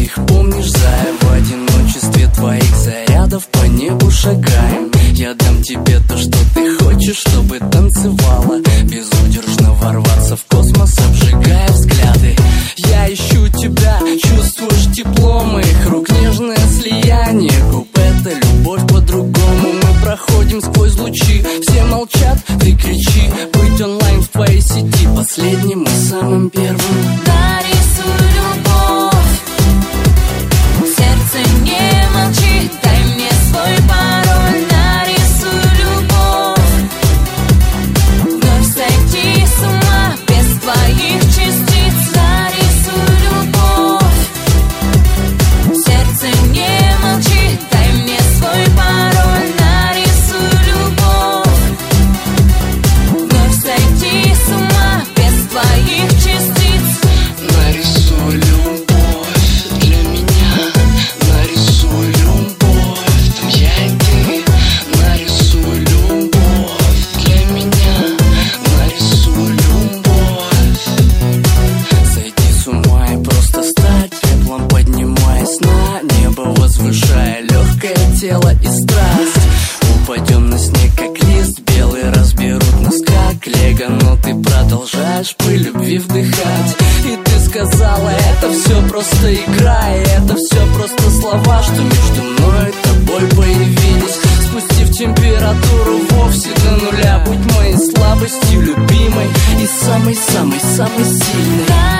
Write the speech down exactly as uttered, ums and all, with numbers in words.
их помнишь, зая? В одиночестве твоих зарядов по небу шагаем. Я дам тебе то, что ты хочешь, чтобы танцевала, безудержно ворваться в космос, обжигая взгляды. Я ищу тебя, чувствуешь тепло моих рук, нежное слияние губ, это любовь по-другому. Мы проходим сквозь лучи, все молчат, ты кричи. Быть онлайн в твоей сети, последним и самым первым. Нарисуй любовь, сердце не молчит, дай мне свой пароль. Нарисуй любовь, вновь сойти с ума без твоих частиц. Нарисуй любовь, сердце не молчит, дай мне свой пароль. Нарисуй любовь, вновь сойти с ума без твоих частиц. Нарисуй любовь для меня, нарисуй любовь, там я и ты. Нарисуй любовь для меня, нарисуй любовь. Сойти с ума и просто стать пеплом, поднимаясь на небо, возвышая легкое тело и страсть. Упадем на снег, как лист белый, разберут нас как лего, но ты продолжаешь пыль любви вдыхать. И ты сказала, это все просто игра, и это все просто слова, что между мной и тобой появились, спустив температуру вовсе до нуля. Будь моей слабостью любимой и самой-самой-самой сильной.